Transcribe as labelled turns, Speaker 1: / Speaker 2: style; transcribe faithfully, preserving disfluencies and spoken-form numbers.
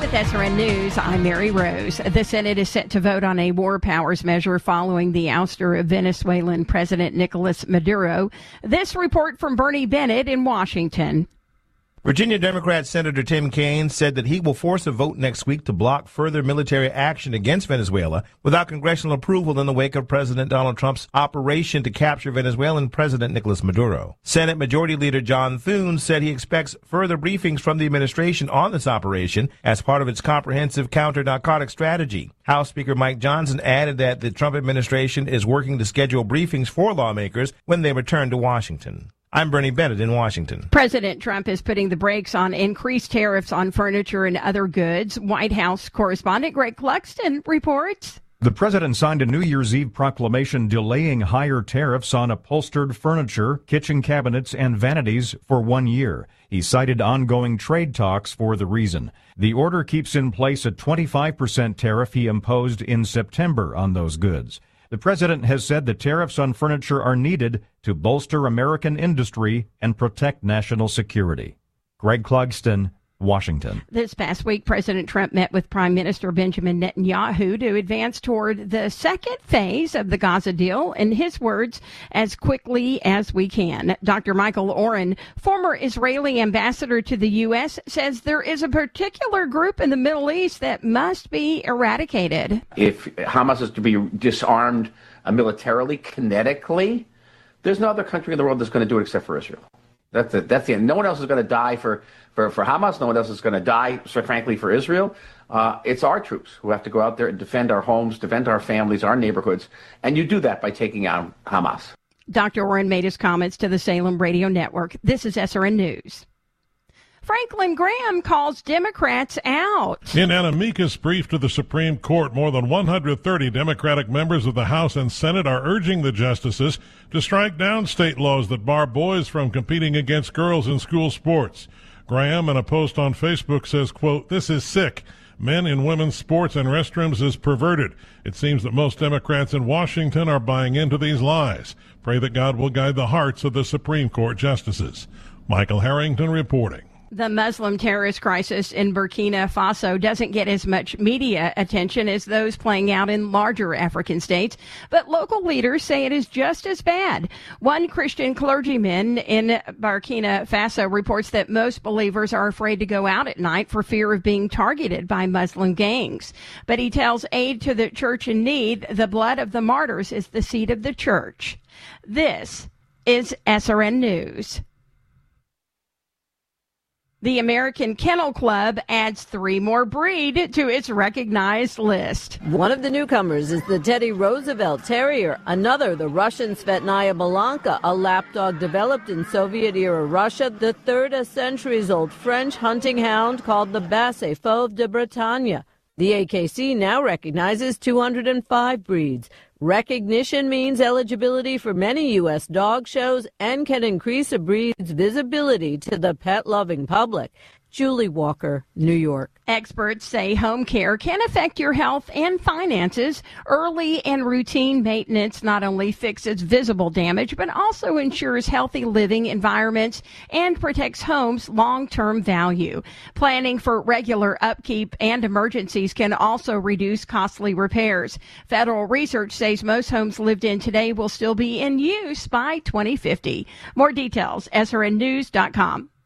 Speaker 1: With S R N News, I'm Mary Rose. The Senate is set to vote on a war powers measure following the ouster of Venezuelan President Nicolas Maduro. This report from Bernie Bennett in Washington.
Speaker 2: Virginia Democrat Senator Tim Kaine said that he will force a vote next week to block further military action against Venezuela without congressional approval in the wake of President Donald Trump's operation to capture Venezuelan President Nicolas Maduro. Senate Majority Leader John Thune said he expects further briefings from the administration on this operation as part of its comprehensive counter-narcotic strategy. House Speaker Mike Johnson added that the Trump administration is working to schedule briefings for lawmakers when they return to Washington. I'm Bernie Bennett in Washington.
Speaker 1: President Trump is putting the brakes on increased tariffs on furniture and other goods. White House correspondent Greg Clugston reports.
Speaker 3: The president signed a New Year's Eve proclamation delaying higher tariffs on upholstered furniture, kitchen cabinets, and vanities for one year. He cited ongoing trade talks for the reason. The order keeps in place a twenty-five percent tariff he imposed in September on those goods. The president has said the tariffs on furniture are needed to bolster American industry and protect national security. Greg Clugston, Washington.
Speaker 1: This past week, President Trump met with Prime Minister Benjamin Netanyahu to advance toward the second phase of the Gaza deal, in his words, as quickly as we can. Doctor Michael Oren, former Israeli ambassador to the U S, says there is a particular group in the Middle East that must be eradicated.
Speaker 4: If Hamas is to be disarmed uh, militarily, kinetically, there's no other country in the world that's going to do it except for Israel. That's it. That's the end. No one else is going to die for, for, for Hamas. No one else is going to die, so frankly, for Israel. Uh, it's our troops who have to go out there and defend our homes, defend our families, our neighborhoods. And you do that by taking out Hamas.
Speaker 1: Doctor Oren made his comments to the Salem Radio Network. This is S R N News. Franklin Graham calls Democrats out.
Speaker 5: In an amicus brief to the Supreme Court, more than one hundred thirty Democratic members of the House and Senate are urging the justices to strike down state laws that bar boys from competing against girls in school sports. Graham, in a post on Facebook, says, quote, "This is sick. Men in women's sports and restrooms is perverted. It seems that most Democrats in Washington are buying into these lies. Pray that God will guide the hearts of the Supreme Court justices." Michael Harrington reporting.
Speaker 1: The Muslim terrorist crisis in Burkina Faso doesn't get as much media attention as those playing out in larger African states, but local leaders say it is just as bad. One Christian clergyman in Burkina Faso reports that most believers are afraid to go out at night for fear of being targeted by Muslim gangs. But he tells Aid to the Church in Need, the blood of the martyrs is the seed of the church. This is S R N News. The American Kennel Club adds three more breed to its recognized list.
Speaker 6: One of the newcomers is the Teddy Roosevelt Terrier. Another, the Russian Svetnaya Balanka, a lapdog developed in Soviet-era Russia. The third, a centuries-old French hunting hound called the Basset Fauve de Bretagne. The A K C now recognizes two hundred five breeds. Recognition means eligibility for many U S dog shows and can increase a breed's visibility to the pet-loving public. Julie Walker, New York.
Speaker 1: Experts say home care can affect your health and finances. Early and routine maintenance not only fixes visible damage, but also ensures healthy living environments and protects homes' long-term value. Planning for regular upkeep and emergencies can also reduce costly repairs. Federal research says most homes lived in today will still be in use by twenty fifty. More details, S R N news dot com.